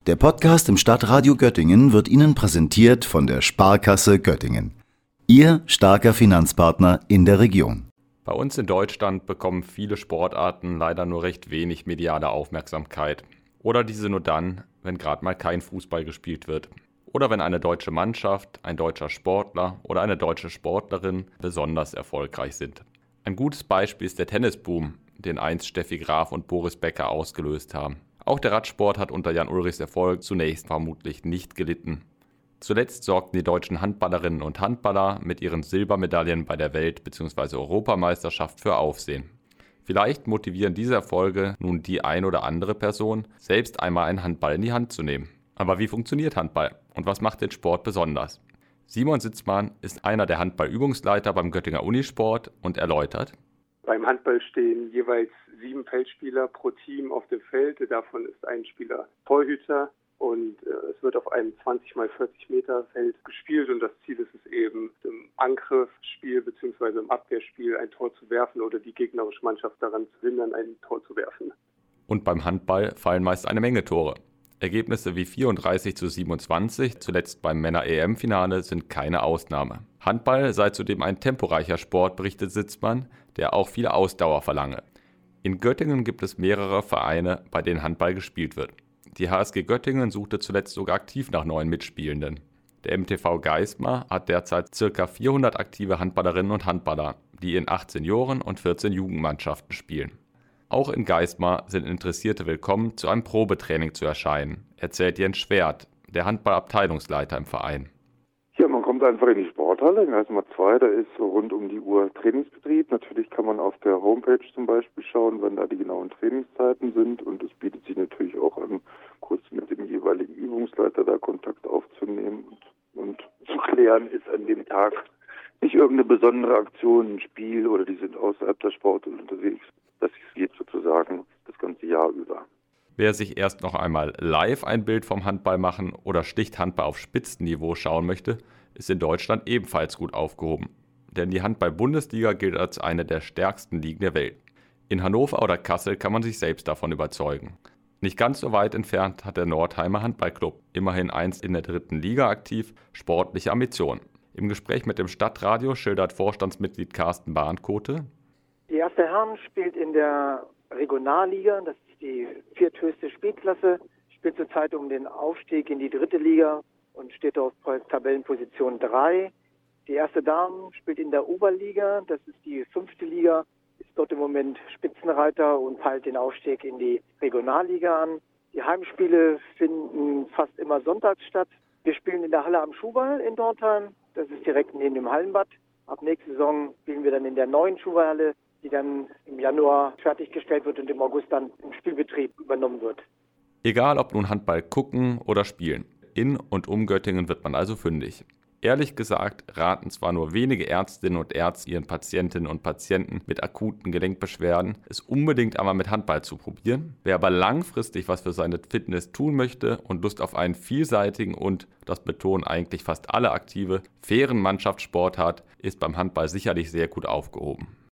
Der Podcast im Stadtradio Göttingen wird Ihnen präsentiert von der Sparkasse Göttingen. Ihr starker Finanzpartner in der Region. Bei uns in Deutschland bekommen viele Sportarten leider nur recht wenig mediale Aufmerksamkeit. Oder diese nur dann, wenn gerade mal kein Fußball gespielt wird. Oder wenn eine deutsche Mannschaft, ein deutscher Sportler oder eine deutsche Sportlerin besonders erfolgreich sind. Ein gutes Beispiel ist der Tennisboom, den einst Steffi Graf und Boris Becker ausgelöst haben. Auch der Radsport hat unter Jan Ullrichs Erfolg zunächst vermutlich nicht gelitten. Zuletzt sorgten die deutschen Handballerinnen und Handballer mit ihren Silbermedaillen bei der Welt- bzw. Europameisterschaft für Aufsehen. Vielleicht motivieren diese Erfolge nun die ein oder andere Person, selbst einmal einen Handball in die Hand zu nehmen. Aber wie funktioniert Handball und was macht den Sport besonders? Simon Sitzmann ist einer der Handballübungsleiter beim Göttinger Unisport und erläutert: Beim Handball stehen jeweils 7 Feldspieler pro Team auf dem Feld. Davon ist ein Spieler Torhüter und es wird auf einem 20 x 40 Meter Feld gespielt. Und das Ziel ist es eben, im Angriffsspiel bzw. im Abwehrspiel ein Tor zu werfen oder die gegnerische Mannschaft daran zu hindern, ein Tor zu werfen. Und beim Handball fallen meist eine Menge Tore. Ergebnisse wie 34:27, zuletzt beim Männer-EM-Finale, sind keine Ausnahme. Handball sei zudem ein temporeicher Sport, berichtet Sitzmann, der auch viel Ausdauer verlange. In Göttingen gibt es mehrere Vereine, bei denen Handball gespielt wird. Die HSG Göttingen suchte zuletzt sogar aktiv nach neuen Mitspielenden. Der MTV Geismar hat derzeit ca. 400 aktive Handballerinnen und Handballer, die in 18 Junioren- und 14 Jugendmannschaften spielen. Auch in Geismar sind Interessierte willkommen, zu einem Probetraining zu erscheinen, erzählt Jens Schwert, der Handballabteilungsleiter im Verein. Ja, man kommt einfach in die Sporthalle, in Geismar 2, da ist so rund um die Uhr Trainingsbetrieb. Natürlich kann man auf der Homepage zum Beispiel schauen, wann da die genauen Trainingszeiten sind. Und es bietet sich natürlich auch an, kurz mit dem jeweiligen Übungsleiter da Kontakt aufzunehmen und zu klären, ist an dem Tag nicht irgendeine besondere Aktion, ein Spiel oder die sind außerhalb der Sporthalle unterwegs. Das geht sozusagen das ganze Jahr über. Wer sich erst noch einmal live ein Bild vom Handball machen oder schlicht Handball auf Spitzenniveau schauen möchte, ist in Deutschland ebenfalls gut aufgehoben. Denn die Handball-Bundesliga gilt als eine der stärksten Ligen der Welt. In Hannover oder Kassel kann man sich selbst davon überzeugen. Nicht ganz so weit entfernt hat der Nordheimer Handballclub, immerhin einst in der 3. Liga aktiv, sportliche Ambitionen. Im Gespräch mit dem Stadtradio schildert Vorstandsmitglied Carsten Bahnkote: Die erste Herren spielt in der Regionalliga, das ist die vierthöchste Spielklasse, spielt zurzeit um den Aufstieg in die 3. Liga und steht auf Tabellenposition 3. Die erste Damen spielt in der Oberliga, das ist die 5. Liga, ist dort im Moment Spitzenreiter und peilt den Aufstieg in die Regionalliga an. Die Heimspiele finden fast immer sonntags statt. Wir spielen in der Halle am Schuhwall in Dortheim, das ist direkt neben dem Hallenbad. Ab nächster Saison spielen wir dann in der neuen Schuhwallhalle, die dann im Januar fertiggestellt wird und im August dann im Spielbetrieb übernommen wird. Egal ob nun Handball gucken oder spielen, in und um Göttingen wird man also fündig. Ehrlich gesagt raten zwar nur wenige Ärztinnen und Ärzte ihren Patientinnen und Patienten mit akuten Gelenkbeschwerden, es unbedingt einmal mit Handball zu probieren. Wer aber langfristig was für seine Fitness tun möchte und Lust auf einen vielseitigen und, das betonen eigentlich fast alle Aktive, fairen Mannschaftssport hat, ist beim Handball sicherlich sehr gut aufgehoben.